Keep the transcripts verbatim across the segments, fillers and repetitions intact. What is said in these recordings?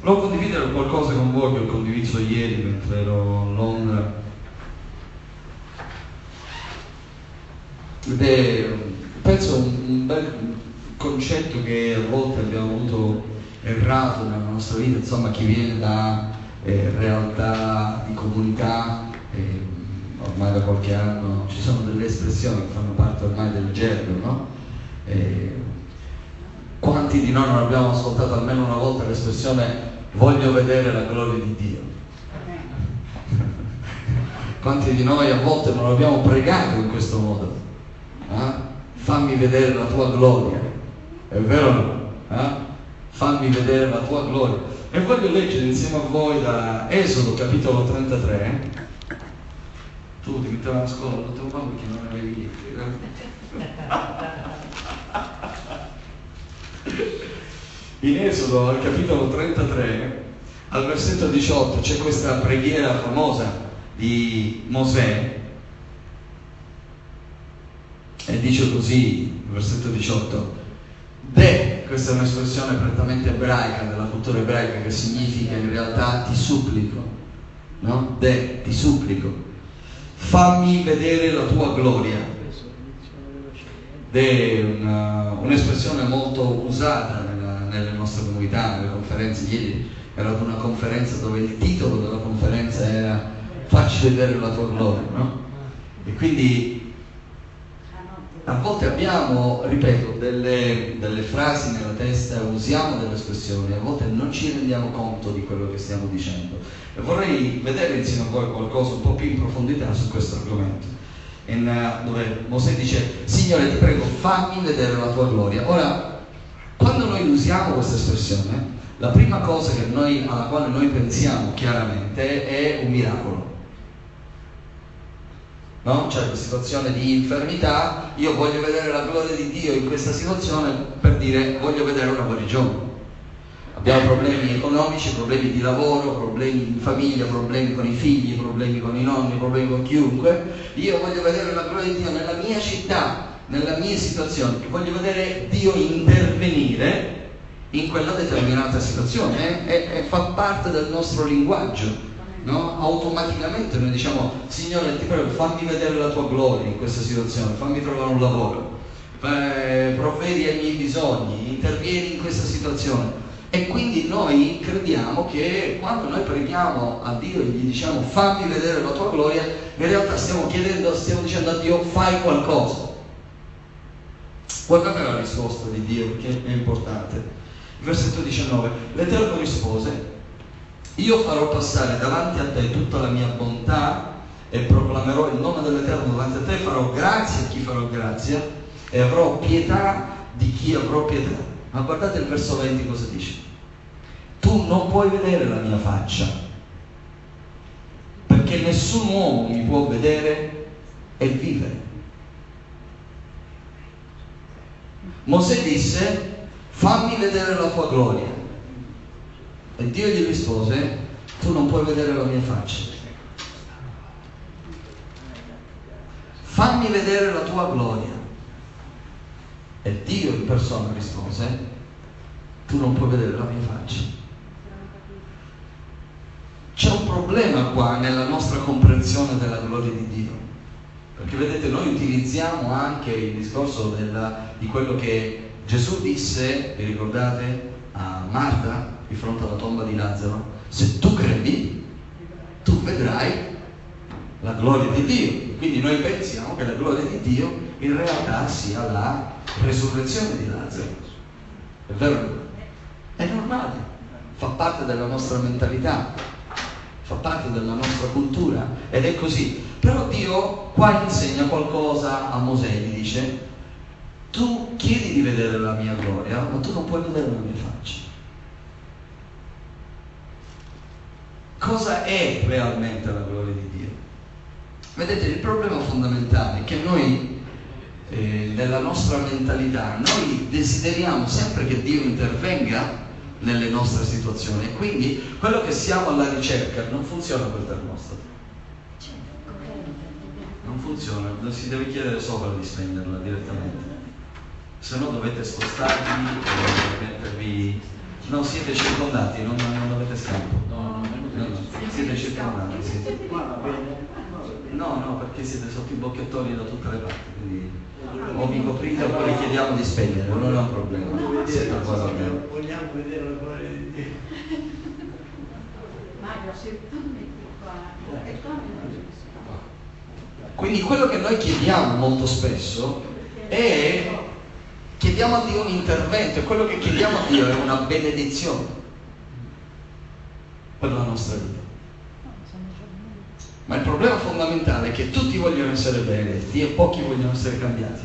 Volevo condividere qualcosa con voi che ho condiviso ieri mentre ero a Londra. Ed è, penso, un, un bel concetto che a volte abbiamo avuto errato nella nostra vita, insomma, chi viene da eh, realtà di comunità, eh, ormai da qualche anno ci sono delle espressioni che fanno parte ormai del gergo, no? Eh, quanti di noi non abbiamo ascoltato almeno una volta l'espressione voglio vedere la gloria di Dio? Quanti di noi a volte non abbiamo pregato in questo modo? Eh? Fammi vedere la tua gloria, è vero o no? Eh? Fammi vedere la tua gloria. E voglio leggere insieme a voi da Esodo capitolo trentatré. Tu ti mettevi a scuola al tuo papà perché non avevi libri. In Esodo al capitolo trentatré, al versetto diciotto, c'è questa preghiera famosa di Mosè. E dice così, versetto diciotto: De, questa è un'espressione prettamente ebraica, della cultura ebraica, che significa in realtà ti supplico, no? De, ti supplico, fammi vedere la tua gloria. De è una, un'espressione molto usata nella, nelle nostre comunità, nelle conferenze. Ieri era ad una conferenza dove il titolo della conferenza era facci vedere la tua gloria, no? E quindi a volte abbiamo, ripeto, delle, delle frasi nella testa, usiamo delle espressioni, a volte non ci rendiamo conto di quello che stiamo dicendo. E vorrei vedere insieme a voi qualcosa un po' più in profondità su questo argomento, in, uh, dove Mosè dice: Signore, ti prego, fammi vedere la tua gloria. Ora, quando noi usiamo questa espressione, la prima cosa che noi, alla quale noi pensiamo chiaramente è un miracolo. No? C'è una situazione di infermità, io voglio vedere la gloria di Dio in questa situazione, per dire voglio vedere una guarigione. Abbiamo problemi economici, problemi di lavoro, problemi in famiglia, problemi con i figli, problemi con i nonni, problemi con chiunque. Io voglio vedere la gloria di Dio nella mia città, nella mia situazione, voglio vedere Dio intervenire in quella determinata situazione, eh? e, e fa parte del nostro linguaggio. No? Automaticamente noi diciamo: Signore, ti prego, fammi vedere la tua gloria in questa situazione, fammi trovare un lavoro, eh, provvedi ai miei bisogni, intervieni in questa situazione. E quindi noi crediamo che quando noi preghiamo a Dio e gli diciamo fammi vedere la tua gloria, in realtà stiamo chiedendo, stiamo dicendo a Dio fai qualcosa. Guardate la risposta di Dio, perché è importante. Il versetto diciannove: l'Eterno rispose: io farò passare davanti a te tutta la mia bontà e proclamerò il nome dell'Eterno davanti a te, farò grazia a chi farò grazia e avrò pietà di chi avrò pietà. Ma guardate il verso venti cosa dice: tu non puoi vedere la mia faccia, perché nessun uomo mi può vedere e vivere. Mosè disse: fammi vedere la tua gloria. E Dio gli rispose: tu non puoi vedere la mia faccia. Fammi vedere la tua gloria. E Dio in persona rispose: tu non puoi vedere la mia faccia. C'è un problema qua nella nostra comprensione della gloria di Dio, perché vedete, noi utilizziamo anche il discorso della, di quello che Gesù disse, vi ricordate, a Marta di fronte alla tomba di Lazzaro: se tu credi, tu vedrai la gloria di Dio. Quindi noi pensiamo che la gloria di Dio in realtà sia la resurrezione di Lazzaro. È vero? È normale, fa parte della nostra mentalità, fa parte della nostra cultura, ed è così. Però Dio qua insegna qualcosa a Mosè, gli dice: tu chiedi di vedere la mia gloria, ma tu non puoi vedere la mia faccia. Cosa è realmente la gloria di Dio? Vedete, il problema fondamentale è che noi, eh, nella nostra mentalità, noi desideriamo sempre che Dio intervenga nelle nostre situazioni, e quindi quello che siamo alla ricerca non funziona quel termostato. Non funziona, si deve chiedere sopra di spenderla direttamente, se no dovete spostarvi e mettervi No, siete circondati, non, non avete scampo. No, no, no, no. Siete circondati, sì. Va bene. No, no, perché siete sotto i bocchettoni da tutte le parti, quindi o vi coprite oppure chiediamo di spegnere, non è un problema. Siete ancora bene. Vogliamo vedere la gloria di Dio. Mario, se tu metti qua il bocchettone non ci si fa. Quindi quello che noi chiediamo molto spesso è chiediamo a Dio un intervento, e quello che chiediamo a Dio è una benedizione per la nostra vita. Ma il problema fondamentale è che tutti vogliono essere benedetti e pochi vogliono essere cambiati.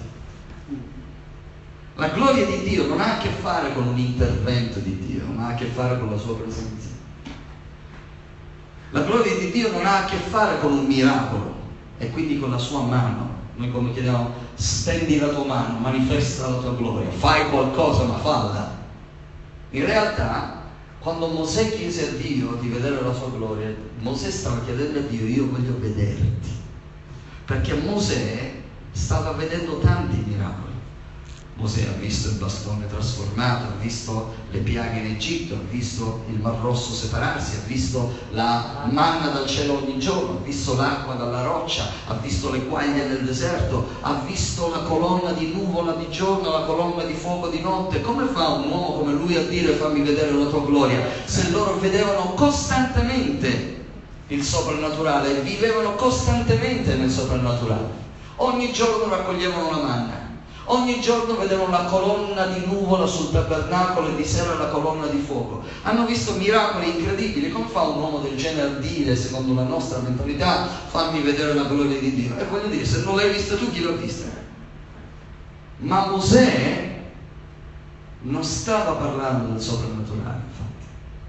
La gloria di Dio non ha a che fare con un intervento di Dio, ma ha a che fare con la sua presenza. La gloria di Dio non ha a che fare con un miracolo e quindi con la sua mano. Noi come chiediamo, stendi la tua mano, manifesta la tua gloria, fai qualcosa ma falla. In realtà, quando Mosè chiese a Dio di vedere la sua gloria, Mosè stava chiedendo a Dio: io voglio vederti, perché Mosè stava vedendo tanti miracoli. Mosè ha visto il bastone trasformato, ha visto le piaghe in Egitto, ha visto il Mar Rosso separarsi, ha visto la manna dal cielo ogni giorno, ha visto l'acqua dalla roccia, ha visto le quaglie nel deserto, ha visto la colonna di nuvola di giorno, la colonna di fuoco di notte. Come fa un uomo come lui a dire: fammi vedere la tua gloria? Se loro vedevano costantemente il soprannaturale, vivevano costantemente nel soprannaturale, ogni giorno raccoglievano la manna, ogni giorno vedevano la colonna di nuvola sul tabernacolo e di sera la colonna di fuoco. Hanno visto miracoli incredibili. Come fa un uomo del genere a dire, secondo la nostra mentalità, fammi vedere la gloria di Dio? E voglio dire, se non l'hai vista tu, chi l'ha vista? Ma Mosè non stava parlando del soprannaturale, infatti.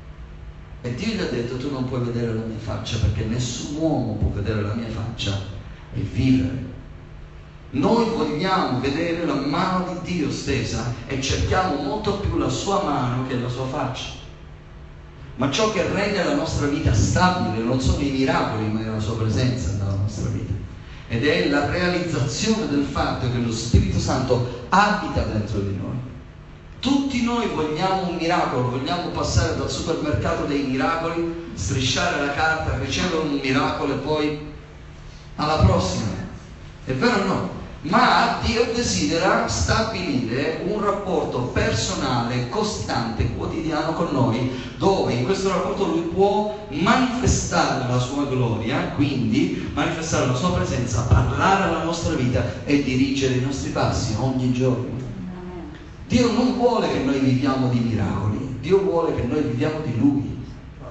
E Dio gli ha detto: tu non puoi vedere la mia faccia, perché nessun uomo può vedere la mia faccia e vivere. Noi vogliamo vedere la mano di Dio stesa e cerchiamo molto più la sua mano che la sua faccia. Ma ciò che rende la nostra vita stabile non sono i miracoli, ma è la sua presenza nella nostra vita. Ed è la realizzazione del fatto che lo Spirito Santo abita dentro di noi. Tutti noi vogliamo un miracolo, vogliamo passare dal supermercato dei miracoli, strisciare la carta, ricevere un miracolo e poi alla prossima. È vero o no? Ma Dio desidera stabilire un rapporto personale, costante, quotidiano con noi, dove in questo rapporto Lui può manifestare la sua gloria, quindi manifestare la sua presenza, parlare alla nostra vita e dirigere i nostri passi ogni giorno. Dio non vuole che noi viviamo di miracoli, Dio vuole che noi viviamo di Lui.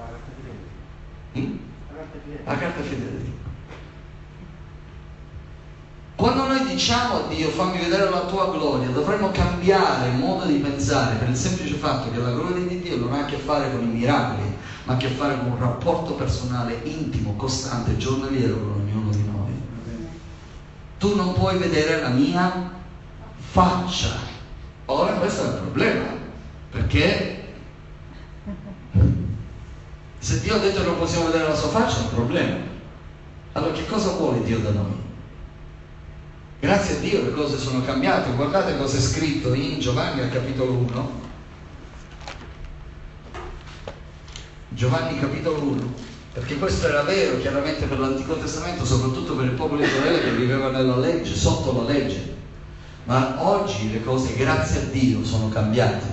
Mm? La carta fedele. Quando noi diciamo a Dio fammi vedere la tua gloria, dovremmo cambiare il modo di pensare, per il semplice fatto che la gloria di Dio non ha a che fare con i miracoli, ma ha a che fare con un rapporto personale intimo, costante, giornaliero con ognuno di noi. Tu non puoi vedere la mia faccia. Ora questo è il problema, perché se Dio ha detto che non possiamo vedere la sua faccia è un problema. Allora che cosa vuole Dio da noi? Grazie a Dio le cose sono cambiate. Guardate cosa è scritto in Giovanni al capitolo uno. Giovanni capitolo uno, perché questo era vero chiaramente per l'Antico Testamento, soprattutto per il popolo di Israele che viveva nella legge, sotto la legge. Ma oggi le cose, grazie a Dio, sono cambiate.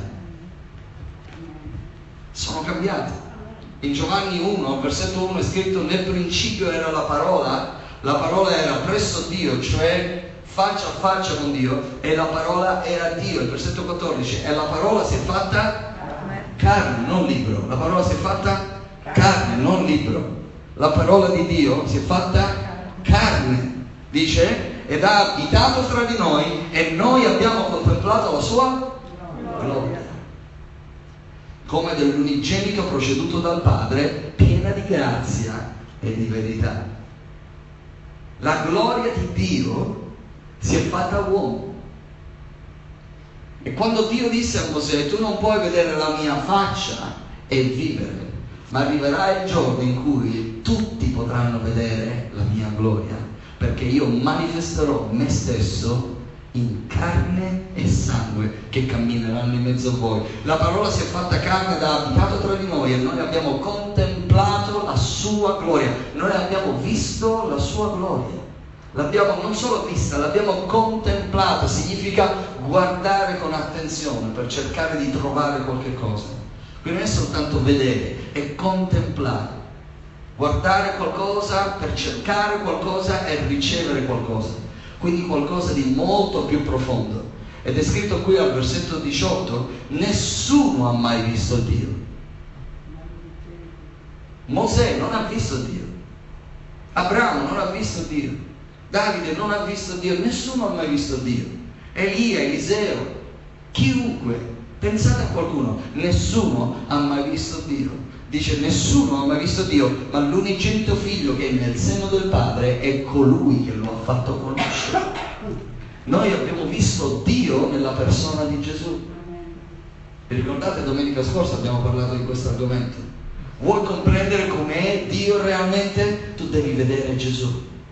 Sono cambiate. In Giovanni uno, versetto uno è scritto: nel principio era la parola, la parola era presso Dio, cioè faccia a faccia con Dio, e la parola era Dio. Il versetto quattordici, e la parola si è fatta carne, non libro. La parola si è fatta carne, non libro. La parola di Dio si è fatta carne, dice, ed ha abitato fra di noi e noi abbiamo contemplato la sua gloria, come dell'unigenito proceduto dal Padre, piena di grazia e di verità. La gloria di Dio si è fatta uomo. E quando Dio disse a Mosè: tu non puoi vedere la mia faccia e vivere, ma arriverà il giorno in cui tutti potranno vedere la mia gloria, perché io manifesterò me stesso in carne e sangue che cammineranno in mezzo a voi. La parola si è fatta carne ed ha abitato tra di noi e noi abbiamo contemplato la sua gloria, noi abbiamo visto la sua gloria, l'abbiamo non solo vista, l'abbiamo contemplata. Significa guardare con attenzione per cercare di trovare qualche cosa. Quindi non è soltanto vedere, è contemplare, guardare qualcosa per cercare qualcosa e ricevere qualcosa, quindi qualcosa di molto più profondo. Ed è scritto qui al versetto diciotto: nessuno ha mai visto Dio. Mosè non ha visto Dio, Abramo non ha visto Dio, Davide non ha visto Dio, nessuno ha mai visto Dio. Elia, Eliseo, chiunque, pensate a qualcuno, nessuno ha mai visto Dio. Dice nessuno ha mai visto Dio, ma l'unigenito figlio che è nel seno del Padre è colui che lo ha fatto conoscere. Noi abbiamo visto Dio nella persona di Gesù. Vi ricordate domenica scorsa abbiamo parlato di questo argomento? Vuoi comprendere com'è Dio realmente? Tu devi vedere Gesù.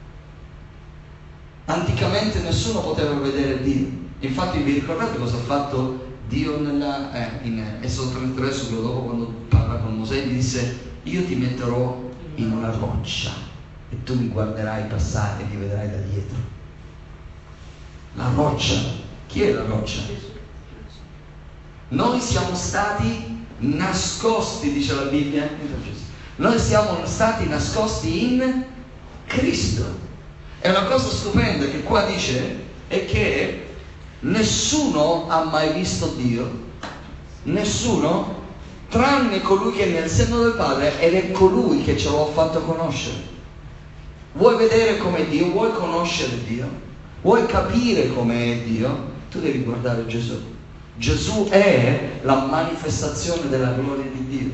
Anticamente nessuno poteva vedere Dio. Infatti vi ricordate cosa ha fatto Dio nella, eh, in Esodo trentatré, subito dopo, quando parla con Mosè, gli disse: io ti metterò in una roccia e tu mi guarderai passare e mi vedrai da dietro. La roccia. Chi è la roccia? Noi siamo stati nascosti, dice la Bibbia. Noi siamo stati nascosti in Cristo. È una cosa stupenda che qua dice è che nessuno ha mai visto Dio, nessuno, tranne colui che è nel seno del Padre, ed è colui che ce lo ha fatto conoscere. Vuoi vedere com'è Dio? Vuoi conoscere Dio? Vuoi capire com'è Dio? Tu devi guardare Gesù. Gesù è la manifestazione della gloria di Dio.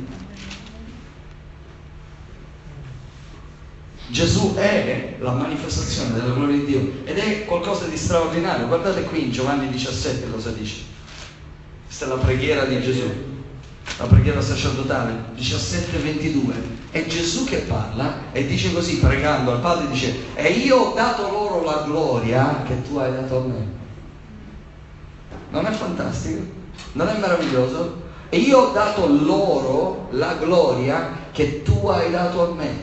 Gesù è la manifestazione della gloria di Dio ed è qualcosa di straordinario. Guardate qui in Giovanni diciassette cosa dice. Questa è la preghiera di Gesù, la preghiera sacerdotale, diciassette ventidue. È Gesù che parla e dice così, pregando al Padre, dice: e io ho dato loro la gloria che tu hai dato a me. Non è fantastico? Non è meraviglioso? E io ho dato loro la gloria che tu hai dato a me.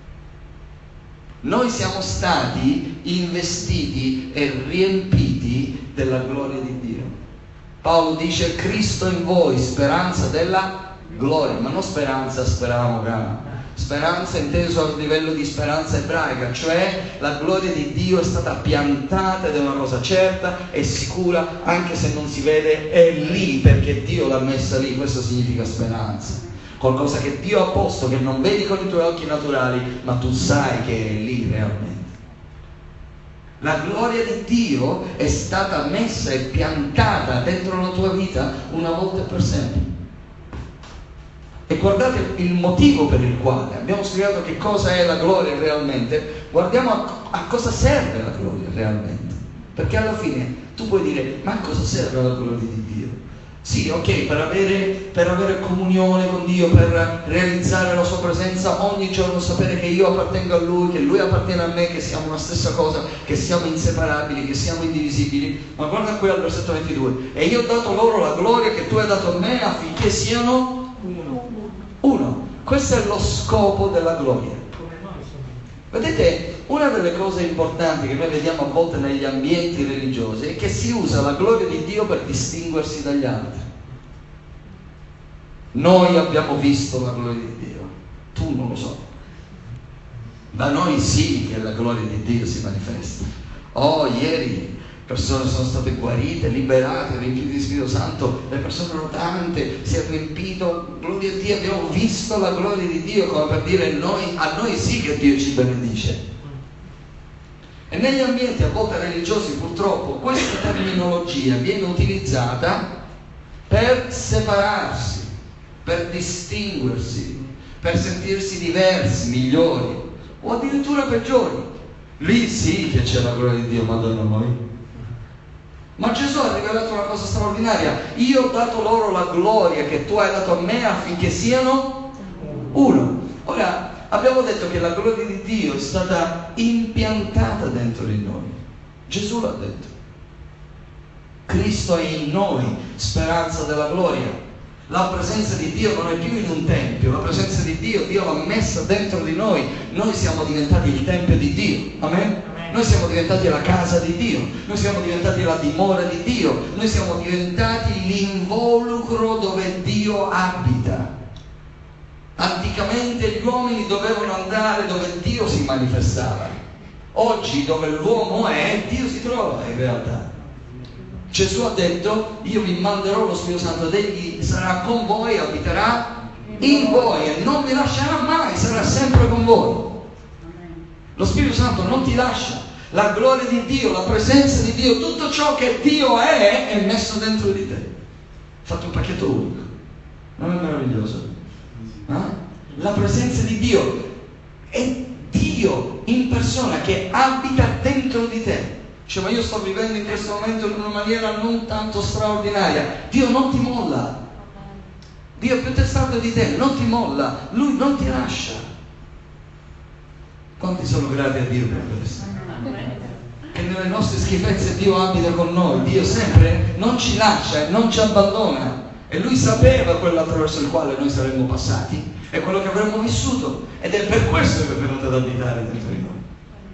Noi siamo stati investiti e riempiti della gloria di Dio. Paolo dice: Cristo in voi, speranza della gloria, ma non speranza speravamo grande. Speranza inteso a livello di speranza ebraica, cioè la gloria di Dio è stata piantata ed è una cosa certa e sicura, anche se non si vede, è lì perché Dio l'ha messa lì. Questo significa speranza, qualcosa che Dio ha posto, che non vedi con i tuoi occhi naturali, ma tu sai che è lì realmente. La gloria di Dio è stata messa e piantata dentro la tua vita una volta e per sempre. E guardate il motivo per il quale abbiamo spiegato che cosa è la gloria realmente. Guardiamo a, a cosa serve la gloria realmente, perché alla fine tu puoi dire: ma a cosa serve la gloria di Dio? Sì, ok, per avere, per avere comunione con Dio, per realizzare la sua presenza ogni giorno, sapere che io appartengo a Lui, che Lui appartiene a me, che siamo una stessa cosa, che siamo inseparabili, che siamo indivisibili. Ma guarda qui al versetto ventidue: e io ho dato loro la gloria che tu hai dato a me, affinché siano uno. Questo è lo scopo della gloria. Vedete, una delle cose importanti che noi vediamo a volte negli ambienti religiosi è che si usa la gloria di Dio per distinguersi dagli altri. Noi abbiamo visto la gloria di Dio, tu non lo so. Da noi sì che la gloria di Dio si manifesta. Oh, ieri persone sono state guarite, liberate, riempite di Spirito Santo, le persone erano tante, si è riempito, gloria a Dio, abbiamo visto la gloria di Dio, come per dire noi, a noi sì che Dio ci benedice. E negli ambienti a volte religiosi purtroppo questa terminologia viene utilizzata per separarsi, per distinguersi, per sentirsi diversi, migliori o addirittura peggiori. Lì sì che c'è la gloria di Dio, ma da noi. Ma Gesù ha rivelato una cosa straordinaria: io ho dato loro la gloria che tu hai dato a me affinché siano uno. Ora, abbiamo detto che la gloria di Dio è stata impiantata dentro di noi. Gesù l'ha detto. Cristo è in noi, speranza della gloria. La presenza di Dio non è più in un tempio, la presenza di Dio, Dio l'ha messa dentro di noi. Noi siamo diventati il tempio di Dio, amen? Noi siamo diventati la casa di Dio, noi siamo diventati la dimora di Dio, noi siamo diventati l'involucro dove Dio abita. Anticamente gli uomini dovevano andare dove Dio si manifestava. Oggi dove l'uomo è, Dio si trova in realtà. Gesù ha detto: io vi manderò lo Spirito Santo ed egli sarà con voi, abiterà in voi e non vi lascerà mai, sarà sempre con voi. Lo Spirito Santo non ti lascia. La gloria di Dio, la presenza di Dio, tutto ciò che Dio è, è messo dentro di te. Fate un pacchetto unico. Non è meraviglioso? Eh? La presenza di Dio è Dio in persona che abita dentro di te. Cioè, ma io sto vivendo in questo momento in una maniera non tanto straordinaria. Dio non ti molla. Dio è più testardo di te, non ti molla. Lui non ti lascia. Quanti sono grati a Dio per questo? Che nelle nostre schifezze Dio abita con noi. Dio sempre non ci lascia e non ci abbandona. E Lui sapeva quello attraverso il quale noi saremmo passati e quello che avremmo vissuto. Ed è per questo che è venuto ad abitare dentro di noi.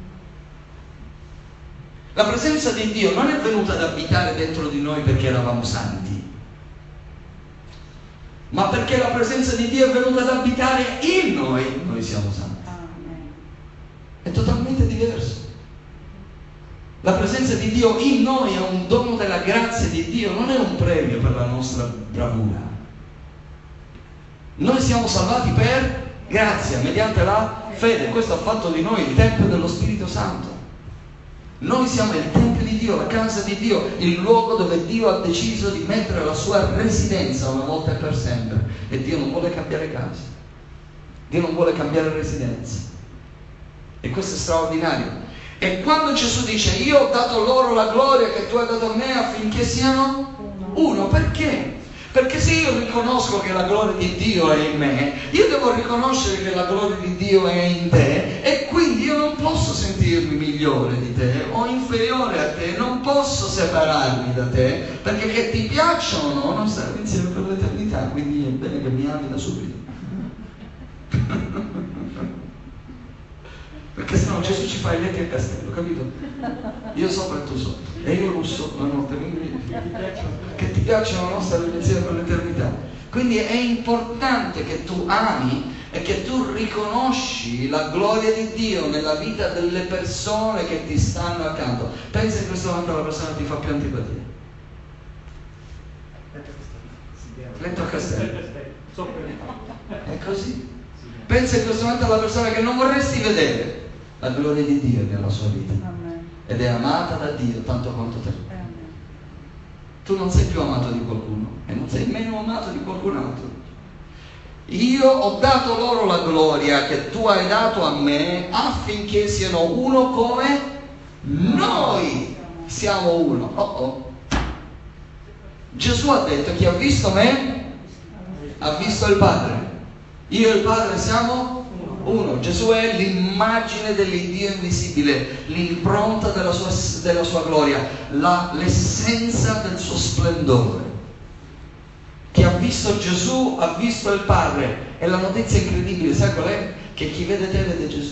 La presenza di Dio non è venuta ad abitare dentro di noi perché eravamo santi, ma perché la presenza di Dio è venuta ad abitare in noi. Noi siamo santi. È totalmente diverso. La presenza di Dio in noi è un dono della grazia di Dio, non è un premio per la nostra bravura. Noi siamo salvati per grazia, mediante la fede. Questo ha fatto di noi il Tempio dello Spirito Santo. Noi siamo il Tempio di Dio, la casa di Dio, il luogo dove Dio ha deciso di mettere la sua residenza una volta e per sempre. E Dio non vuole cambiare casa. Dio non vuole cambiare residenza. E questo è straordinario. E quando Gesù dice: io ho dato loro la gloria che tu hai dato a me affinché siano uno, perché? Perché se io riconosco che la gloria di Dio è in me, io devo riconoscere che la gloria di Dio è in te, e quindi io non posso sentirmi migliore di te o inferiore a te, non posso separarmi da te, perché che ti piacciono o no, non saremo insieme per l'eternità, quindi è bene che mi ami da subito. Perché sennò Gesù ci fa i letti al castello, capito? Io sopra e tu sotto, e io russo la notte, quindi che ti piacciono la nostra insieme per l'eternità. Quindi è importante che tu ami e che tu riconosci la gloria di Dio nella vita delle persone che ti stanno accanto. Pensa in questo momento alla persona che ti fa più antipatia. Letto al castello. È così. Pensa in questo momento alla persona che non vorresti vedere. La gloria di Dio nella sua vita. Amen. Ed è amata da Dio tanto quanto te. Amen. Tu non sei più amato di qualcuno e non sei meno amato di qualcun altro. Io ho dato loro la gloria che tu hai dato a me affinché siano uno come noi siamo uno. Oh oh. Gesù ha detto: chi ha visto me ha visto il Padre. Io e il Padre siamo uno. Gesù è l'immagine dell'Iddio invisibile, l'impronta della sua, della sua gloria, la, l'essenza del suo splendore. Chi ha visto Gesù ha visto il Padre. E la notizia incredibile, sai qual è? Che chi vede te vede Gesù.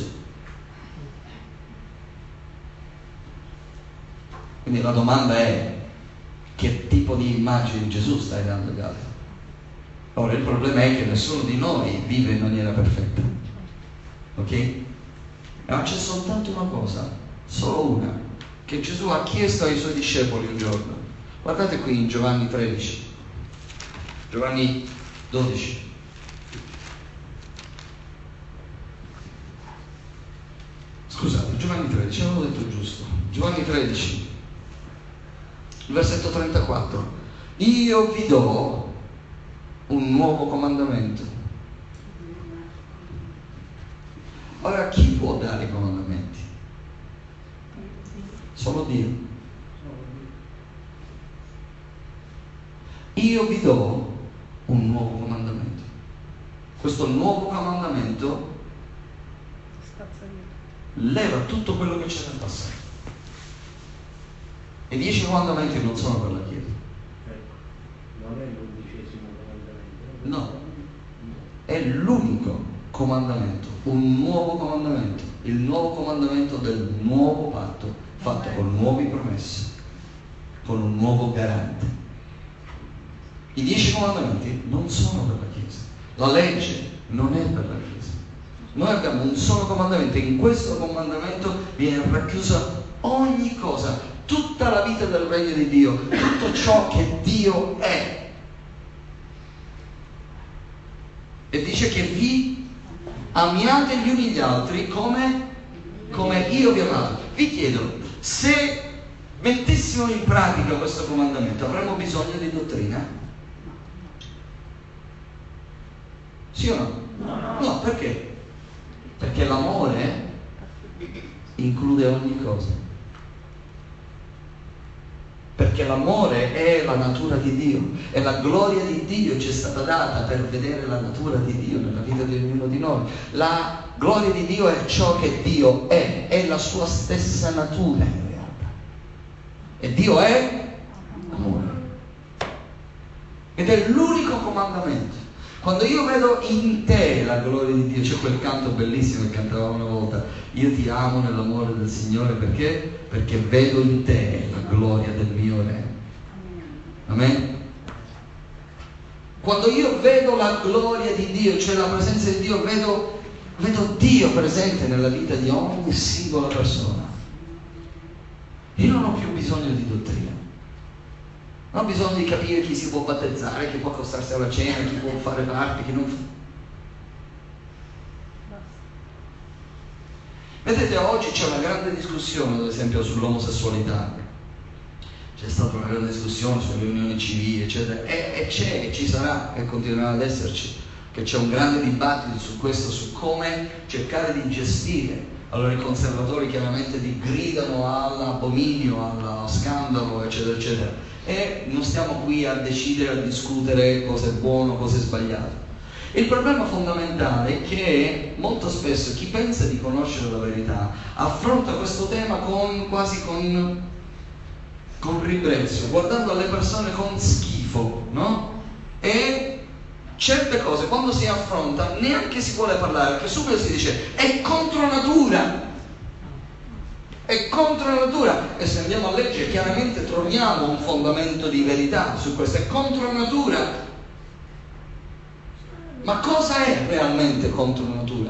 Quindi la domanda è: che tipo di immagine di Gesù stai dando agli altri? Ora il problema è che nessuno di noi vive in maniera perfetta, ok? Ma c'è soltanto una cosa, solo una, che Gesù ha chiesto ai suoi discepoli un giorno. Guardate qui in Giovanni tredici, Giovanni dodici. Scusate, Giovanni tredici, avevo detto giusto. Giovanni tredici, versetto trentaquattro. Io vi do un nuovo comandamento. Ora, chi può dare i comandamenti? Solo Dio. Io vi do un nuovo comandamento. Questo nuovo comandamento leva tutto quello che c'è nel passato. I dieci comandamenti non sono per la Chiesa. Ecco, non è l'undicesimo comandamento. No, è l'unico comandamento, un nuovo comandamento, il nuovo comandamento del nuovo patto, fatto con nuove promesse, con un nuovo garante. I dieci comandamenti non sono per la Chiesa, la legge non è per la Chiesa. Noi abbiamo un solo comandamento e in questo comandamento viene racchiusa ogni cosa, tutta la vita del regno di Dio, tutto ciò che Dio è. E dice che vi amiate gli uni gli altri come, come io vi ho amato. Vi chiedo, se mettessimo in pratica questo comandamento, avremmo bisogno di dottrina? Sì o no? No, No, perché? Perché l'amore include ogni cosa. Perché l'amore è la natura di Dio e la gloria di Dio ci è stata data per vedere la natura di Dio nella vita di ognuno di noi. La gloria di Dio è ciò che Dio è, è la sua stessa natura in realtà. E Dio è amore. Ed è l'unico comandamento. Quando io vedo in te la gloria di Dio, c'è quel canto bellissimo che cantavamo una volta, io ti amo nell'amore del Signore, perché? Perché vedo in te la gloria del mio Re. Amen? Quando io vedo la gloria di Dio, cioè la presenza di Dio, vedo, vedo Dio presente nella vita di ogni singola persona. Io non ho più bisogno di dottrina. Non ho bisogno di capire chi si può battezzare, chi può accostarsi alla cena, chi può fare parte, chi non fa. Vedete, oggi c'è una grande discussione, ad esempio, sull'omosessualità. C'è stata una grande discussione sulle unioni civili, eccetera, e, e c'è, e ci sarà, e continuerà ad esserci, che c'è un grande dibattito su questo, su come cercare di gestire. Allora i conservatori chiaramente li gridano all'abominio, allo scandalo, eccetera, eccetera. E non stiamo qui a decidere, a discutere cosa è buono, cosa è sbagliato. Il problema fondamentale è che molto spesso chi pensa di conoscere la verità affronta questo tema con, quasi con, con ribrezzo, guardando alle persone con schifo, no? E certe cose quando si affronta neanche si vuole parlare, perché subito si dice è contro natura. È contro la natura, e se andiamo a leggere chiaramente troviamo un fondamento di verità su questo, è contro la natura. Ma cosa è realmente contro la natura?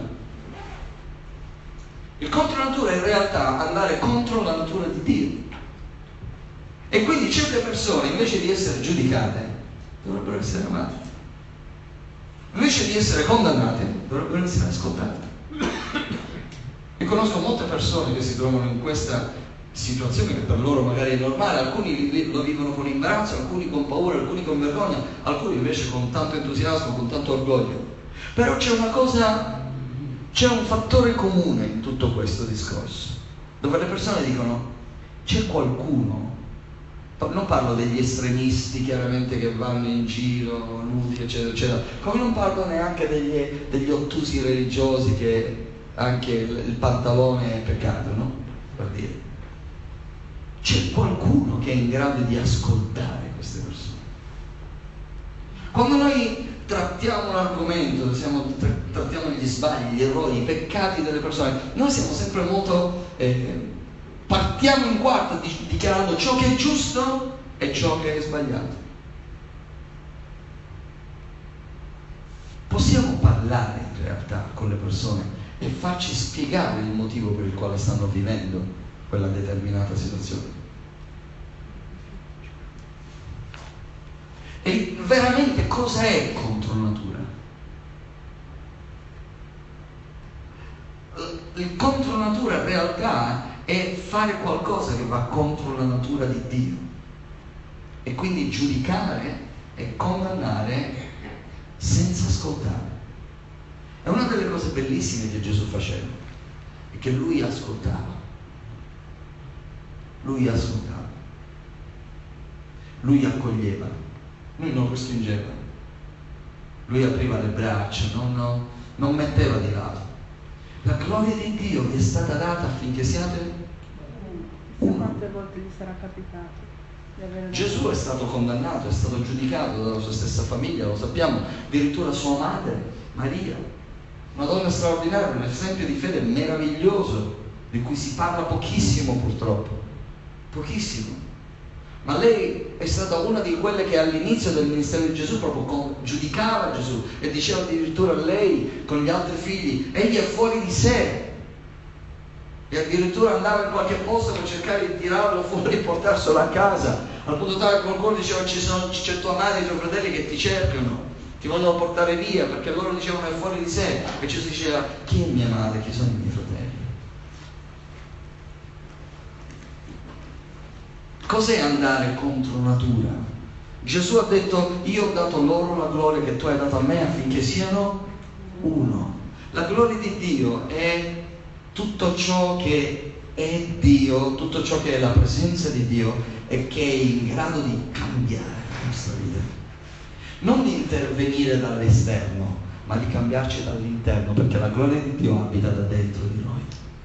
Il contro la natura è in realtà andare contro la natura di Dio. E quindi certe persone, invece di essere giudicate, dovrebbero essere amate. Invece di essere condannate, dovrebbero essere ascoltate. E conosco molte persone che si trovano in questa situazione che per loro magari è normale, alcuni lo vivono con imbarazzo, alcuni con paura, alcuni con vergogna, alcuni invece con tanto entusiasmo, con tanto orgoglio. Però c'è una cosa, c'è un fattore comune in tutto questo discorso, dove le persone dicono c'è qualcuno, non parlo degli estremisti chiaramente che vanno in giro nudi eccetera eccetera, come non parlo neanche degli, degli ottusi religiosi che anche il pantalone è peccato, no? Per dire. C'è qualcuno che è in grado di ascoltare queste persone. Quando noi trattiamo l'argomento, siamo, trattiamo gli sbagli, gli errori, i peccati delle persone, noi siamo sempre molto... Eh, partiamo in quarto dichiarando ciò che è giusto e ciò che è sbagliato. Possiamo parlare in realtà con le persone e farci spiegare il motivo per il quale stanno vivendo quella determinata situazione. E veramente cosa è contro natura? Il contro natura in realtà è fare qualcosa che va contro la natura di Dio e quindi giudicare e condannare senza ascoltare. È una delle cose bellissime che Gesù faceva, è che lui ascoltava. Lui ascoltava. Lui accoglieva. Lui non respingeva. Lui apriva le braccia, non, non, non metteva di lato. La gloria di Dio vi è stata data affinché siate Chissà quante volte gli sarà capitato di avere... Gesù è stato condannato, è stato giudicato dalla sua stessa famiglia, lo sappiamo, addirittura sua madre, Maria, una donna straordinaria, un esempio di fede meraviglioso, di cui si parla pochissimo purtroppo, pochissimo. Ma lei è stata una di quelle che all'inizio del ministero di Gesù proprio con, giudicava Gesù e diceva addirittura a lei con gli altri figli, egli è fuori di sé. E addirittura andava in qualche posto per cercare di tirarlo fuori e portarselo a casa, al punto tale che qualcuno diceva ci sono, c'è tua madre e i tuoi fratelli che ti cercano, ti vogliono portare via, perché loro dicevano è fuori di sé. E Gesù diceva chi è mia madre, chi sono i miei fratelli? Cos'è andare contro natura? Gesù ha detto io ho dato loro la gloria che tu hai dato a me affinché siano uno. La gloria di Dio è tutto ciò che è Dio, tutto ciò che è la presenza di Dio e che è in grado di cambiare la nostra vita. Non di intervenire dall'esterno, ma di cambiarci dall'interno, perché la gloria di Dio abita da dentro di noi.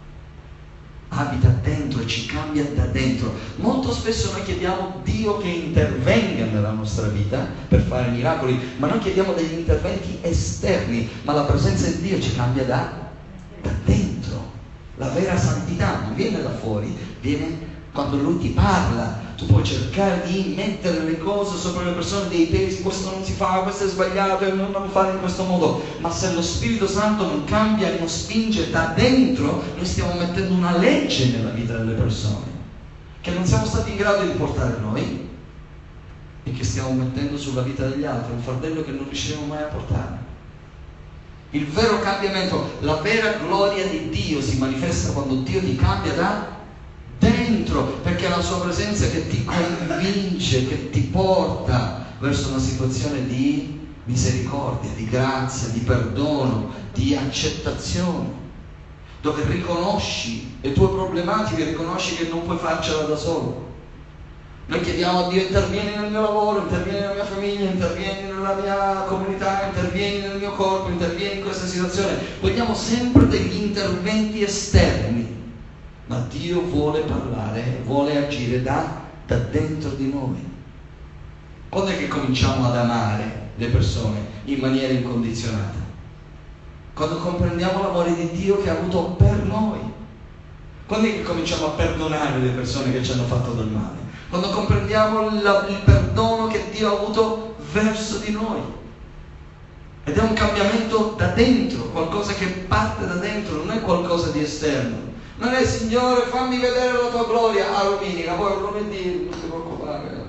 Abita dentro e ci cambia da dentro. Molto spesso noi chiediamo Dio che intervenga nella nostra vita per fare miracoli, ma noi chiediamo degli interventi esterni, ma la presenza di Dio ci cambia da, da dentro. La vera santità non viene da fuori, viene quando Lui ti parla. Tu puoi cercare di mettere le cose sopra le persone, dei pesi, questo non si fa, questo è sbagliato, e non, non fare in questo modo. Ma se lo Spirito Santo non cambia e non spinge da dentro, noi stiamo mettendo una legge nella vita delle persone che non siamo stati in grado di portare noi e che stiamo mettendo sulla vita degli altri, un fardello che non riusciremo mai a portare. Il vero cambiamento, la vera gloria di Dio si manifesta quando Dio ti cambia da dentro, perché è la sua presenza che ti convince, che ti porta verso una situazione di misericordia, di grazia, di perdono, di accettazione, dove riconosci le tue problematiche, riconosci che non puoi farcela da solo. Noi chiediamo a Dio intervieni nel mio lavoro, intervieni nella mia famiglia, intervieni nella mia comunità, intervieni nel mio corpo, intervieni in questa situazione. Vogliamo sempre degli interventi esterni. Ma Dio vuole parlare, vuole agire da, da dentro di noi. Quando è che cominciamo ad amare le persone in maniera incondizionata? Quando comprendiamo l'amore di Dio che ha avuto per noi. Quando è che cominciamo a perdonare le persone che ci hanno fatto del male? Quando comprendiamo la, il perdono che Dio ha avuto verso di noi. Ed è un cambiamento da dentro, qualcosa che parte da dentro, non è qualcosa di esterno. Non è Signore fammi vedere la tua gloria a domenica, poi lunedì non ti preoccupare.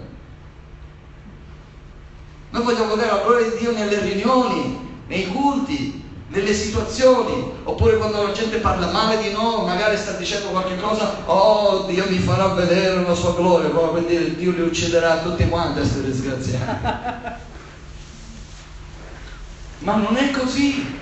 Noi vogliamo vedere la gloria di Dio nelle riunioni, nei culti, nelle situazioni, oppure quando la gente parla male di noi, magari sta dicendo qualche cosa, oh Dio mi farà vedere la sua gloria, probabilmente Dio li ucciderà tutti quanti a essere disgraziati. Ma non è così.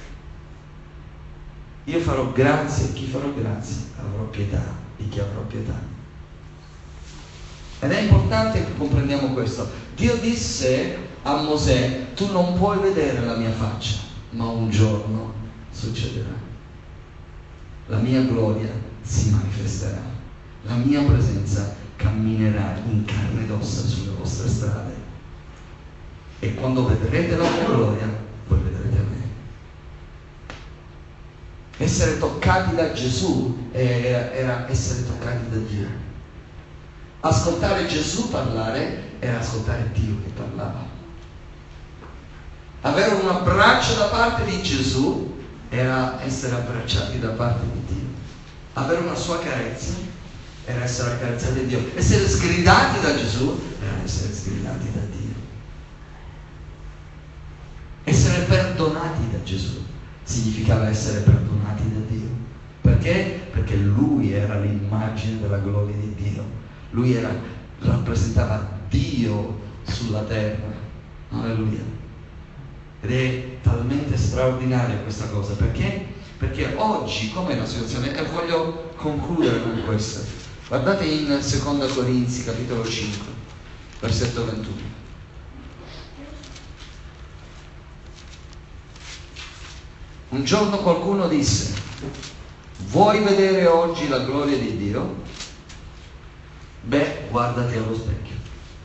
Io farò grazia a chi farò grazia, avrò pietà di chi avrò pietà. Ed è importante che comprendiamo questo. Dio disse a Mosè, tu non puoi vedere la mia faccia, ma un giorno succederà. La mia gloria si manifesterà, la mia presenza camminerà in carne ed ossa sulle vostre strade. E quando vedrete la mia gloria, voi vedrete me. Essere toccati da Gesù era, era essere toccati da Dio. Ascoltare Gesù parlare era ascoltare Dio che parlava. Avere un abbraccio da parte di Gesù era essere abbracciati da parte di Dio. Avere una sua carezza era essere accarezzati da Dio. Essere sgridati da Gesù era essere sgridati da Dio. Essere perdonati da Gesù significava essere perdonati da Dio. Perché? Perché Lui era l'immagine della gloria di Dio. Lui era, rappresentava Dio sulla terra. Alleluia. Ed è talmente straordinaria questa cosa. Perché? Perché oggi, com'è la situazione? E voglio concludere con questo. Guardate in seconda Corinzi, capitolo cinque, versetto ventuno. Un giorno qualcuno disse: vuoi vedere oggi la gloria di Dio? Beh, guardati allo specchio.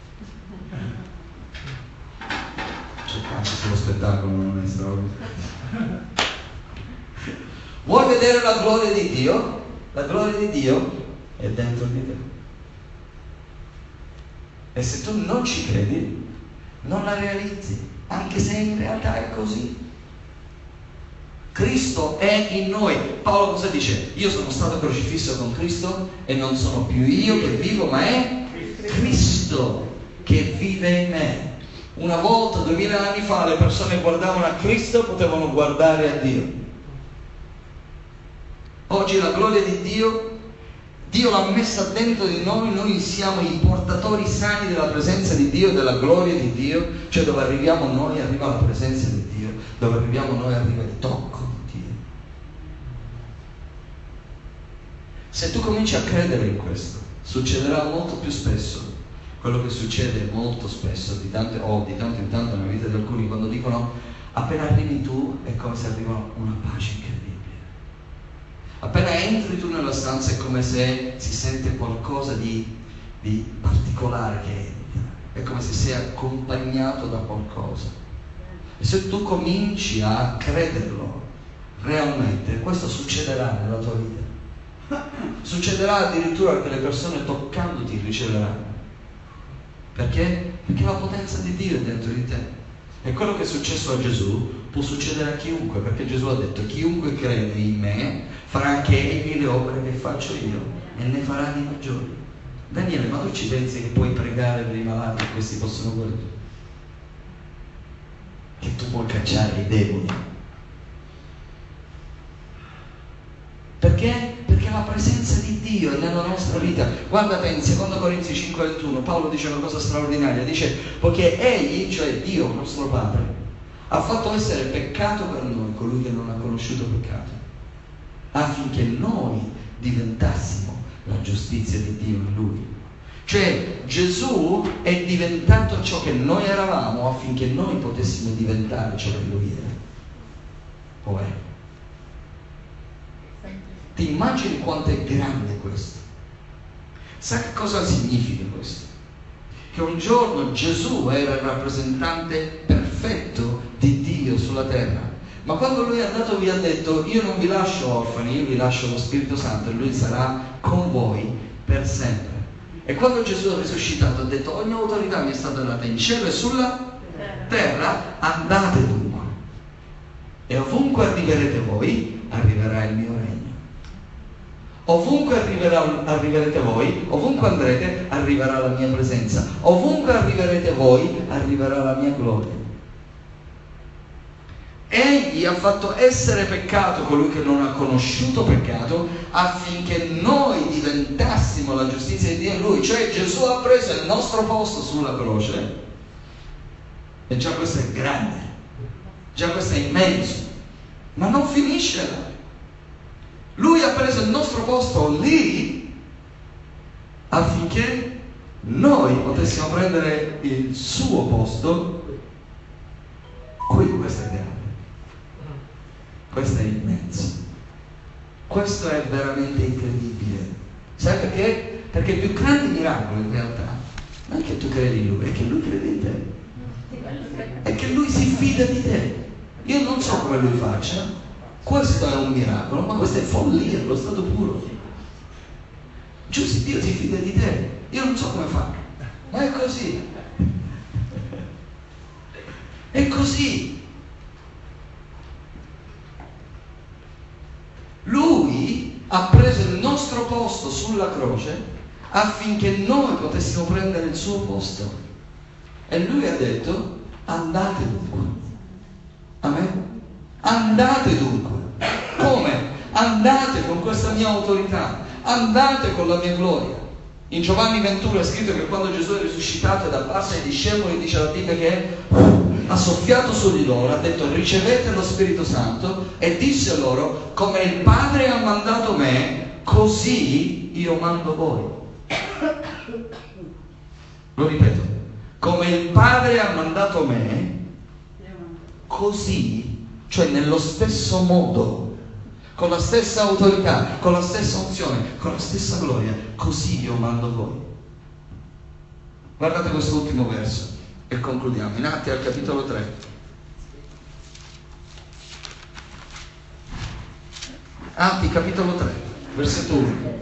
Cioè, anche se lo spettacolo non è straordinario. Vuoi vedere la gloria di Dio? La gloria di Dio è dentro di te. E se tu non ci credi, non la realizzi, anche se in realtà è così. Cristo è in noi. Paolo cosa dice? Io sono stato crocifisso con Cristo e non sono più io che vivo, ma è Cristo che vive in me. Una volta, duemila anni fa, le persone guardavano a Cristo, potevano guardare a Dio. Oggi la gloria di Dio, Dio l'ha messa dentro di noi, noi siamo i portatori sani della presenza di Dio, della gloria di Dio, cioè dove arriviamo noi arriva la presenza di Dio, dove arriviamo noi arriva il tocco di Dio. Se tu cominci a credere in questo, succederà molto più spesso quello che succede molto spesso, di tante, o di tanto in tanto nella vita di alcuni, quando dicono appena arrivi tu è come se arriva una pace incredibile. Appena entri tu nella stanza è come se si sente qualcosa di, di particolare che entra, è come se sei accompagnato da qualcosa. E se tu cominci a crederlo realmente, questo succederà nella tua vita. Succederà addirittura che le persone toccandoti riceveranno. Perché? Perché la potenza di Dio è dentro di te. E quello che è successo a Gesù può succedere a chiunque, perché Gesù ha detto: chiunque crede in me farà anche egli le opere che faccio io e ne farà di maggiori. Daniele, ma tu ci pensi che puoi pregare per i malati e questi possono guarire? Che tu puoi cacciare i demoni? Perché? Perché la presenza di Dio è nella nostra vita. Guardate, in secondo Corinzi cinque ventuno Paolo dice una cosa straordinaria, dice: poiché egli, cioè Dio nostro Padre, ha fatto essere peccato per noi colui che non ha conosciuto peccato, affinché noi diventassimo la giustizia di Dio in Lui. Cioè Gesù è diventato ciò che noi eravamo affinché noi potessimo diventare ciò che Lui era o è. Ti immagini quanto è grande questo? Sa che cosa significa questo? Che un giorno Gesù era il rappresentante perfetto di Dio sulla terra, ma quando Lui è andato via ha detto: io non vi lascio orfani, io vi lascio lo Spirito Santo e Lui sarà con voi per sempre. E quando Gesù è risuscitato ha detto: ogni autorità mi è stata data in cielo e sulla terra, andate dunque e ovunque arriverete voi arriverà il mio regno. Ovunque arriverà, arriverete voi, ovunque andrete, arriverà la mia presenza. Ovunque arriverete voi, arriverà la mia gloria. Egli ha fatto essere peccato colui che non ha conosciuto peccato, affinché noi diventassimo la giustizia di Dio in Lui. Cioè Gesù ha preso il nostro posto sulla croce. E già questo è grande, già questo è immenso. Ma non finisce là. Lui ha preso il nostro posto lì affinché noi potessimo prendere il suo posto qui. Questo è grande, questo è immenso, questo è veramente incredibile. Sai perché? Perché il più grande miracolo in realtà non è che tu credi in Lui, è che Lui crede in te, è che Lui si fida di te. Io non so come Lui faccia. Questo è un miracolo, ma questa è follia, lo stato puro. Giusto, Dio si fida di te. Io non so come fa, ma è così. È così. Lui ha preso il nostro posto sulla croce affinché noi potessimo prendere il suo posto. E Lui ha detto: andate dunque. Amen? Andate dunque. Come? Andate con questa mia autorità, andate con la mia gloria. In Giovanni ventuno è scritto che quando Gesù è risuscitato ed apparso ai discepoli, dice la Bibbia che ha soffiato su di loro, ha detto: ricevete lo Spirito Santo, e disse loro: come il Padre ha mandato me, così io mando voi. Lo ripeto: come il Padre ha mandato me, così, cioè nello stesso modo, con la stessa autorità, con la stessa unzione, con la stessa gloria, così io mando voi. Guardate questo ultimo verso e concludiamo. In Atti al capitolo tre. Atti capitolo tre, versetto uno.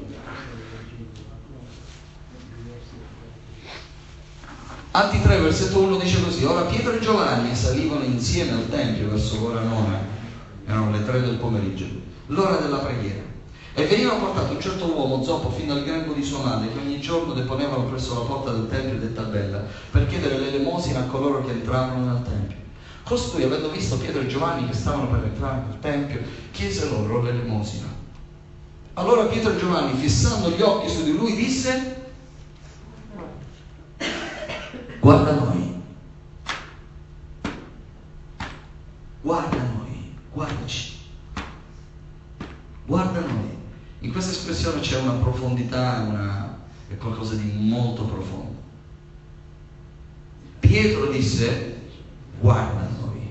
Atti tre, versetto uno dice così: ora Pietro e Giovanni salivano insieme al Tempio verso l'ora nona, erano le tre del pomeriggio, l'ora della preghiera, e veniva portato un certo uomo zoppo fino al grembo di sua madre, che ogni giorno deponevano presso la porta del Tempio detta Bella, per chiedere l'elemosina a coloro che entravano nel Tempio. Costui, avendo visto Pietro e Giovanni che stavano per entrare nel Tempio, chiese loro l'elemosina. Allora Pietro e Giovanni, fissando gli occhi su di lui, disse: guarda noi, guarda noi, guardaci, guarda noi. In questa espressione c'è una profondità, una, è qualcosa di molto profondo. Pietro disse: guarda noi.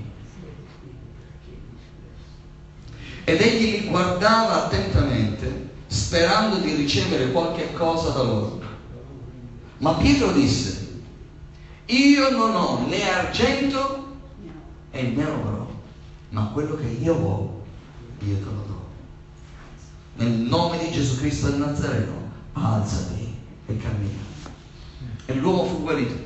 Ed egli li guardava attentamente, sperando di ricevere qualche cosa da loro. Ma Pietro disse: io non ho né argento e né oro, ma quello che io ho, io te lo do. Nel nome di Gesù Cristo del Nazareno, alzati e cammina. E l'uomo fu guarito.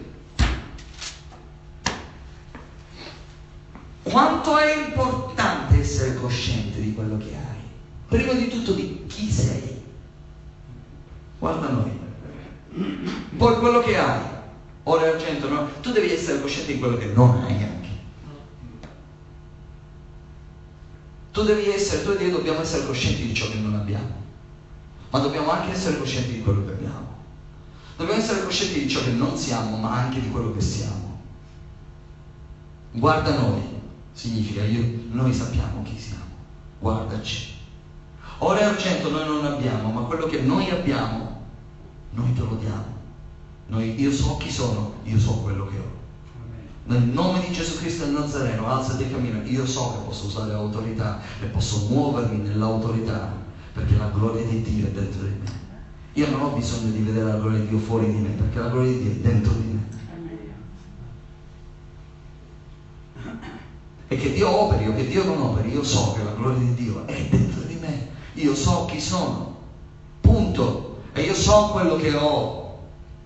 Quanto è importante essere cosciente di quello che hai? Prima di tutto di chi sei. Guarda noi. Poi quello che hai. Oro e argento, no? Tu devi essere cosciente di quello che non hai anche. Tu devi essere, tu e Dio dobbiamo essere coscienti di ciò che non abbiamo. Ma dobbiamo anche essere coscienti di quello che abbiamo. Dobbiamo essere coscienti di ciò che non siamo, ma anche di quello che siamo. Guarda noi. Significa io, noi sappiamo chi siamo, guardaci. Oro e argento noi non abbiamo, ma quello che noi abbiamo, noi te lo diamo. Noi, io so chi sono, io so quello che ho. Nel nome di Gesù Cristo del Nazareno, alzati e cammina. Io so che posso usare l'autorità e posso muovermi nell'autorità, perché la gloria di Dio è dentro di me. Io non ho bisogno di vedere la gloria di Dio fuori di me, perché la gloria di Dio è dentro di me. E che Dio operi o che Dio non operi, io so che la gloria di Dio è dentro di me. Io so chi sono, punto. E io so quello che ho.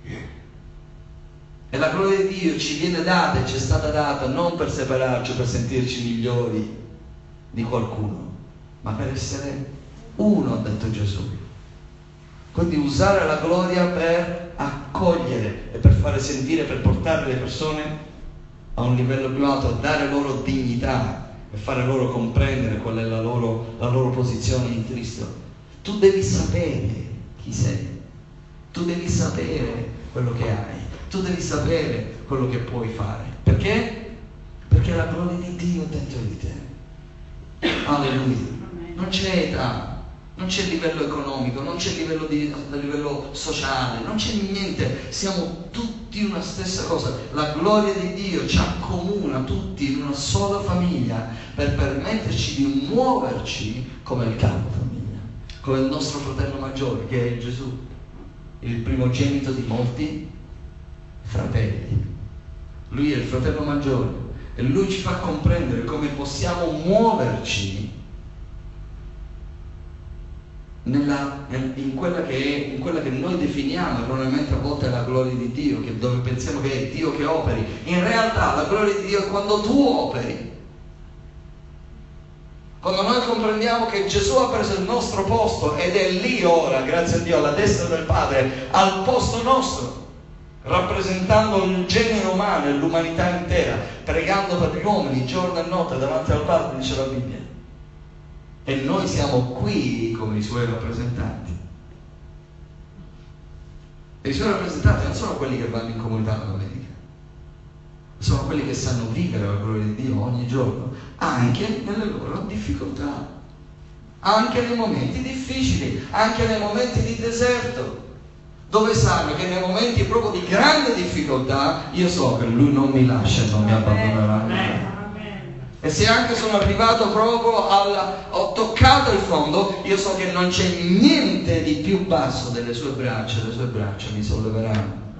E la gloria di Dio ci viene data e ci è stata data non per separarci, per sentirci migliori di qualcuno, ma per essere uno, ha detto Gesù. Quindi usare la gloria per accogliere e per fare sentire, per portare le persone a un livello più alto, dare loro dignità e fare loro comprendere qual è la loro, la loro posizione in Cristo. Tu devi sapere chi sei, tu devi sapere quello che hai, tu devi sapere quello che puoi fare. Perché? Perché la gloria di Dio è dentro di te. Alleluia. Non c'è età, non c'è livello economico, non c'è livello, di, livello sociale, non c'è niente, siamo tutti una stessa cosa. La gloria di Dio ci accomuna tutti in una sola famiglia per permetterci di muoverci come il capo famiglia, come il nostro fratello maggiore che è Gesù, il primogenito di molti fratelli. Lui è il fratello maggiore e lui ci fa comprendere come possiamo muoverci Nella, in, quella che è, in quella che noi definiamo erroneamente a volte è la gloria di Dio, che dove pensiamo che è Dio che operi. In realtà la gloria di Dio è quando tu operi, quando noi comprendiamo che Gesù ha preso il nostro posto ed è lì ora, grazie a Dio, alla destra del Padre, al posto nostro, rappresentando il genere umano e l'umanità intera, pregando per gli uomini giorno e notte davanti al Padre, dice la Bibbia. E noi siamo qui come i suoi rappresentanti. E i suoi rappresentanti non sono quelli che vanno in comunità la domenica, sono quelli che sanno vivere la gloria di Dio ogni giorno, anche nelle loro difficoltà, anche nei momenti difficili, anche nei momenti di deserto, dove sanno che nei momenti proprio di grande difficoltà io so che Lui non mi lascia e non mi abbandonerà mai. E se anche sono arrivato proprio al, ho toccato il fondo, io so che non c'è niente di più basso delle sue braccia, le sue braccia mi solleveranno.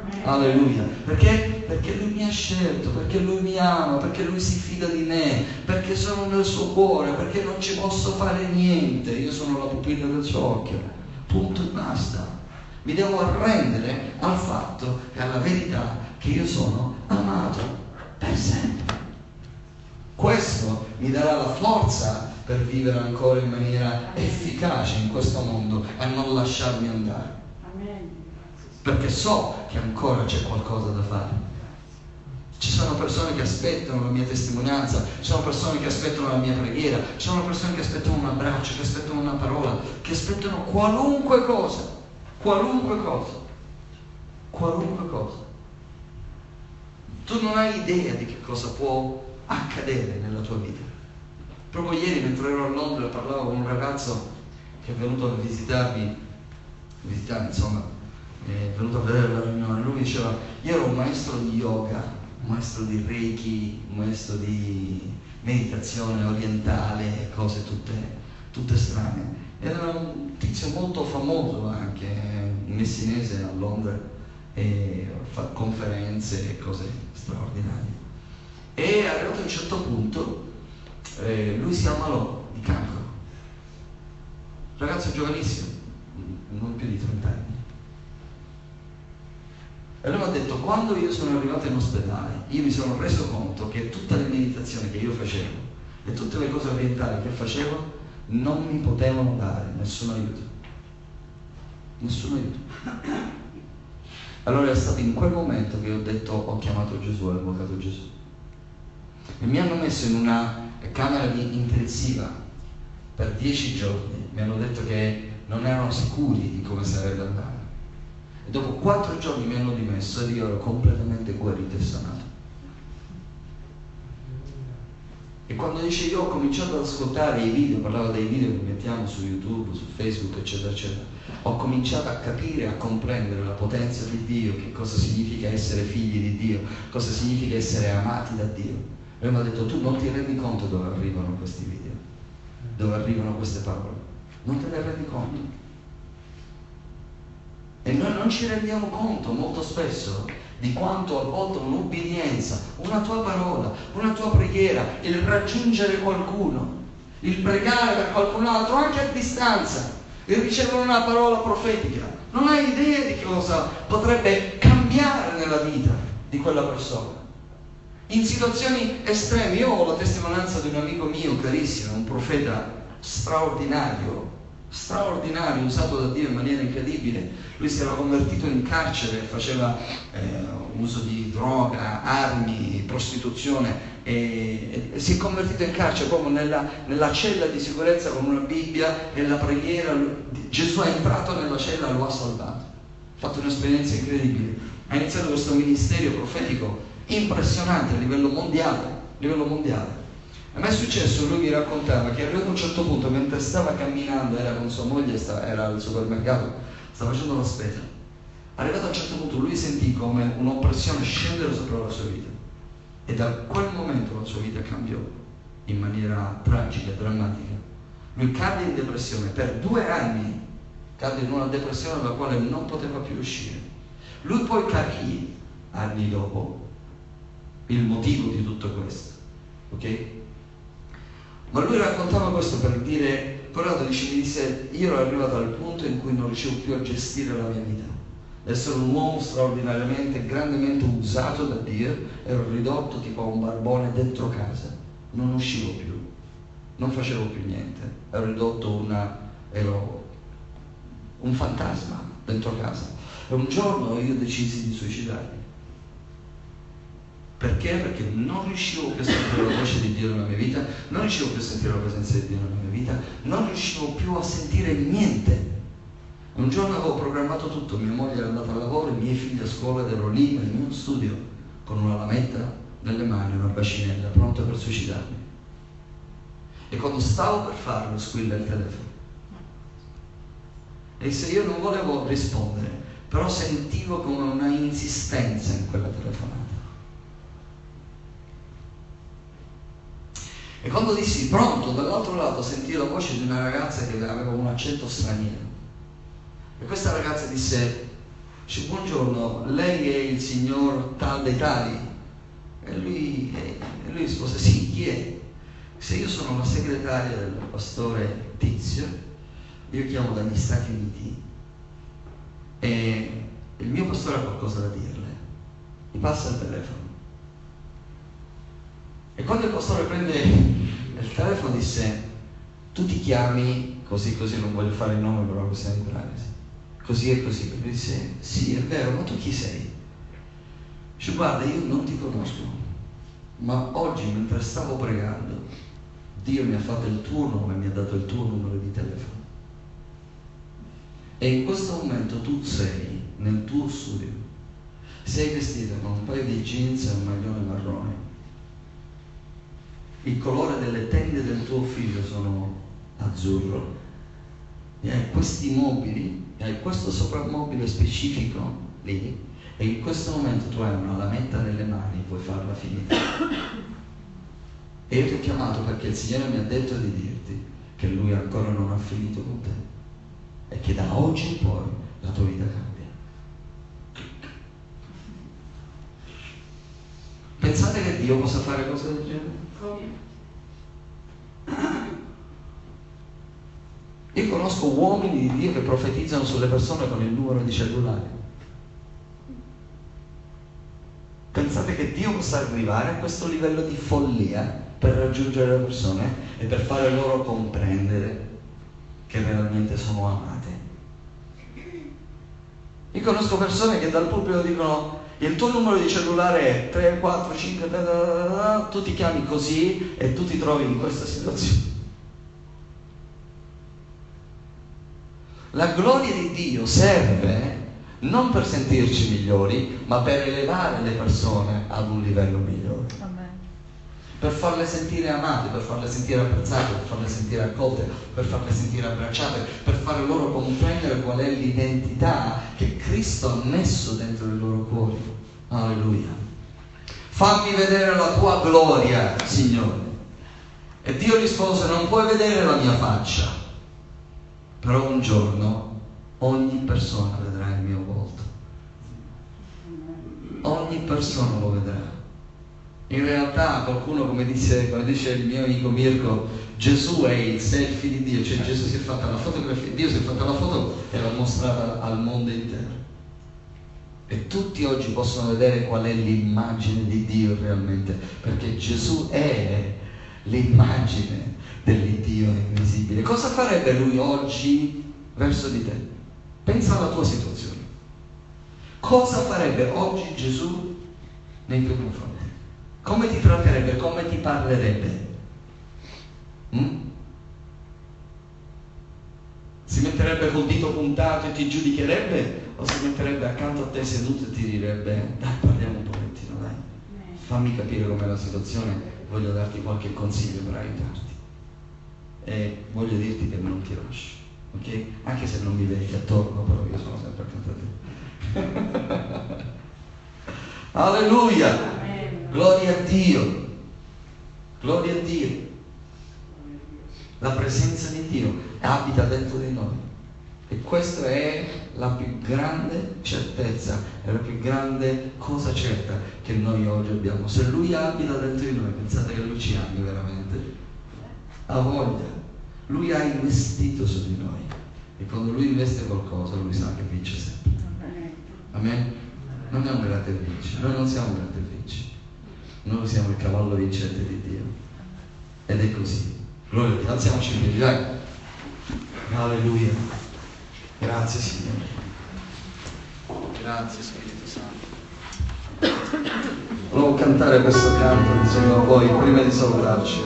Alleluia. Perché? Perché Lui mi ha scelto, perché Lui mi ama, perché Lui si fida di me, perché sono nel suo cuore, perché non ci posso fare niente. Io sono la pupilla del suo occhio. Punto e basta. Mi devo arrendere al fatto e alla verità che io sono amato per sempre. Questo mi darà la forza per vivere ancora in maniera efficace in questo mondo e non lasciarmi andare. Perché so che ancora c'è qualcosa da fare. Ci sono persone che aspettano la mia testimonianza, ci sono persone che aspettano la mia preghiera, ci sono persone che aspettano un abbraccio, che aspettano una parola, che aspettano qualunque cosa, qualunque cosa, qualunque cosa. Tu non hai idea di che cosa può accadere nella tua vita. Proprio ieri, mentre ero a Londra, parlavo con un ragazzo che è venuto a visitarmi, visitare, insomma, è venuto a vedere la riunione. Lui diceva: io ero un maestro di yoga, un maestro di reiki, un maestro di meditazione orientale, cose tutte, tutte strane. Era un tizio molto famoso anche, messinese a Londra, e fa conferenze e cose straordinarie. E arrivato a un certo punto eh, lui si ammalò di cancro. Ragazzo giovanissimo, non più di trenta anni. E lui mi ha detto: quando io sono arrivato in ospedale, io mi sono reso conto che tutte le meditazioni che io facevo e tutte le cose orientali che facevo non mi potevano dare nessun aiuto. Nessun aiuto. Allora è stato in quel momento che ho detto: ho chiamato Gesù, ho invocato Gesù. E mi hanno messo in una camera di intensiva per dieci giorni. Mi hanno detto che non erano sicuri di come sarebbe andato. E dopo quattro giorni mi hanno dimesso ed io ero completamente guarito e sanato. E quando dice io ho cominciato ad ascoltare i video, parlavo dei video che mettiamo su YouTube, su Facebook, eccetera, eccetera, ho cominciato a capire, a comprendere la potenza di Dio, che cosa significa essere figli di Dio, cosa significa essere amati da Dio. E lui mi ha detto: tu non ti rendi conto dove arrivano questi video, dove arrivano queste parole, non te ne rendi conto. E noi non ci rendiamo conto molto spesso di quanto a volte un'ubbidienza, una tua parola, una tua preghiera, il raggiungere qualcuno, il pregare per qualcun altro anche a distanza, il ricevere una parola profetica, non hai idea di cosa potrebbe cambiare nella vita di quella persona. In situazioni estreme. Io ho la testimonianza di un amico mio carissimo, un profeta straordinario, straordinario, usato da Dio in maniera incredibile. Lui si era convertito in carcere, faceva eh, uso di droga, armi, prostituzione e, e si è convertito in carcere proprio nella, nella cella di sicurezza con una Bibbia e la preghiera. Gesù è entrato nella cella e lo ha salvato. Ha fatto un'esperienza incredibile. Ha iniziato questo ministero profetico impressionante a livello mondiale, a livello mondiale. A me è successo, lui mi raccontava che arrivato a un certo punto, mentre stava camminando, era con sua moglie, stava, era al supermercato, stava facendo la spesa. Arrivato a un certo punto lui sentì come un'oppressione scendere sopra la sua vita. E da quel momento la sua vita cambiò in maniera tragica, drammatica. Lui cadde in depressione per due anni, cadde in una depressione dalla quale non poteva più uscire. Lui poi capì, anni dopo, il motivo di tutto questo, ok? Ma lui raccontava questo per dire, però dice, mi disse, io ero arrivato al punto in cui non riuscivo più a gestire la mia vita. Essere un uomo straordinariamente, grandemente usato da Dio, ero ridotto tipo a un barbone dentro casa, non uscivo più, non facevo più niente, ero ridotto una, ero un fantasma dentro casa. E un giorno io decisi di suicidarmi. Perché? Perché non riuscivo più a sentire la voce di Dio nella mia vita, non riuscivo più a sentire la presenza di Dio nella mia vita, non riuscivo più a sentire niente. Un giorno avevo programmato tutto, mia moglie era andata al lavoro, i miei figli a scuola ed ero lì nel mio studio con una lametta nelle mani, una bacinella, pronta per suicidarmi. E quando stavo per farlo squilla il telefono. E se io non volevo rispondere, però sentivo come una insistenza in quella telefonata. E quando dissi pronto, dall'altro lato sentii la voce di una ragazza che aveva un accento straniero. E questa ragazza disse: Dice, buongiorno, lei è il signor tal dei tali? E lui, e lui rispose, sì, chi è? Se io sono la segretaria del pastore Tizio, io chiamo dagli Stati Uniti e il mio pastore ha qualcosa da dirle. Mi passa il telefono. E quando il pastore prende il telefono disse, tu ti chiami così così, non voglio fare il nome per una questione di privacy, così e così. E lui disse, sì è vero, ma tu chi sei? Dice, guarda, io non ti conosco, ma oggi mentre stavo pregando Dio mi ha fatto il tuo nome, mi ha dato il tuo numero di telefono e in questo momento tu sei nel tuo studio, sei vestita con un paio di jeans e un maglione marrone, il colore delle tende del tuo figlio sono azzurro e hai questi mobili e hai questo soprammobile specifico lì e in questo momento tu hai una lametta nelle mani, puoi farla finita. E io ti ho chiamato perché il Signore mi ha detto di dirti che Lui ancora non ha finito con te e che da oggi in poi la tua vita cambia. Pensate che Dio possa fare cose del genere? Io conosco uomini di Dio che profetizzano sulle persone con il numero di cellulare. Pensate che Dio possa arrivare a questo livello di follia per raggiungere le persone e per fare loro comprendere che realmente sono amate. Io conosco persone che dal pubblico dicono il tuo numero di cellulare è tre, quattro, cinque, da, da, da, da, tu ti chiami così e tu ti trovi in questa situazione. La gloria di Dio serve non per sentirci migliori, ma per elevare le persone ad un livello migliore. Amen. Per farle sentire amate, per farle sentire apprezzate, per farle sentire accolte, per farle sentire abbracciate, per fare loro comprendere qual è l'identità che Cristo ha messo dentro i loro cuori. Alleluia. Fammi vedere la tua gloria, Signore. E Dio rispose, non puoi vedere la mia faccia, però un giorno ogni persona vedrà il mio volto. Ogni persona lo vedrà. In realtà qualcuno, come dice, come dice il mio amico Mirko, Gesù è il selfie di Dio, cioè Gesù si è fatta la fotografia, Dio si è fatta la foto e l'ha mostrata al mondo intero. E tutti oggi possono vedere qual è l'immagine di Dio realmente, perché Gesù è l'immagine dell'Iddio invisibile. Cosa farebbe Lui oggi verso di te? Pensa alla tua situazione. Cosa farebbe oggi Gesù nei tuoi confronti? Come ti tratterebbe? Come ti parlerebbe? Mm? Si metterebbe col dito puntato e ti giudicherebbe? O si metterebbe accanto a te seduto e ti direbbe dai, parliamo un pochettino, dai, fammi capire com'è la situazione, voglio darti qualche consiglio per aiutarti e voglio dirti che non ti lascio, ok? Anche se non mi vedi attorno, però io sono sempre accanto a te. Alleluia! Gloria a Dio! Gloria a Dio! La presenza di Dio abita dentro di noi e questa è la più grande certezza, è la più grande cosa certa che noi oggi abbiamo. Se Lui abita dentro di noi, pensate che Lui ci ami veramente? Ha voglia. Lui ha investito su di noi e quando Lui investe qualcosa Lui sa che vince sempre. Amen? Non è un gratta e vinci, noi non siamo un gratta e vinci, noi siamo il cavallo vincente di Dio ed è così. Gloria a Dio, alziamoci in piedi, dai. Alleluia. Grazie Signore. Grazie Spirito Santo. Volevo cantare questo canto insieme a voi prima di salutarci.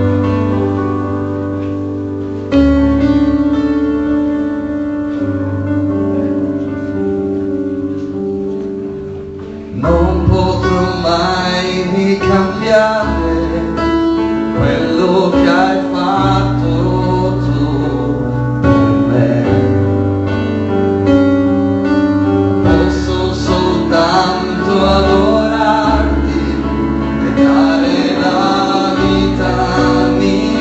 Non potrò mai ricambiare quello che hai fatto tu per me. Posso soltanto adorarti e dare la vita mia.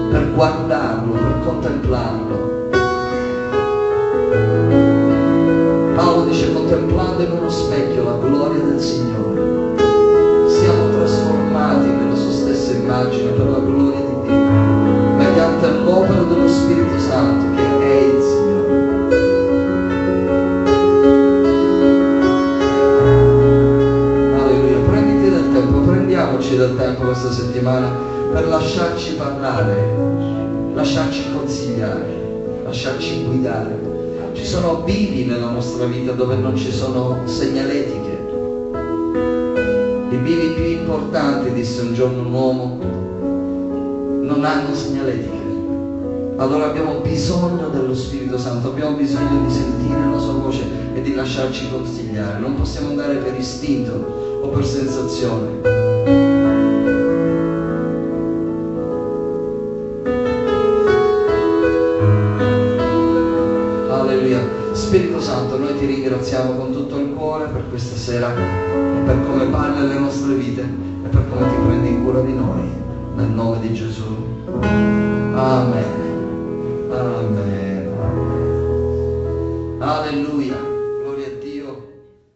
per guardarlo, per contemplarlo. Paolo dice: contemplando in uno specchio la gloria del Signore, siamo trasformati nella sua stessa immagine per la gloria di Dio, mediante l'opera dello Spirito Santo che è il Signore. Alleluia. Prenditi del tempo, prendiamoci del tempo questa settimana per lasciarci parlare, lasciarci consigliare, lasciarci guidare. Ci sono bivi nella nostra vita dove non ci sono segnaletiche. I bivi più importanti, disse un giorno un uomo, non hanno segnaletiche. Allora abbiamo bisogno dello Spirito Santo, abbiamo bisogno di sentire la sua voce e di lasciarci consigliare. Non possiamo andare per istinto o per sensazione. Spirito Santo, noi ti ringraziamo con tutto il cuore per questa sera e per come parli alle nostre vite e per come ti prendi in cura di noi, nel nome di Gesù. Amen. Amen. Alleluia.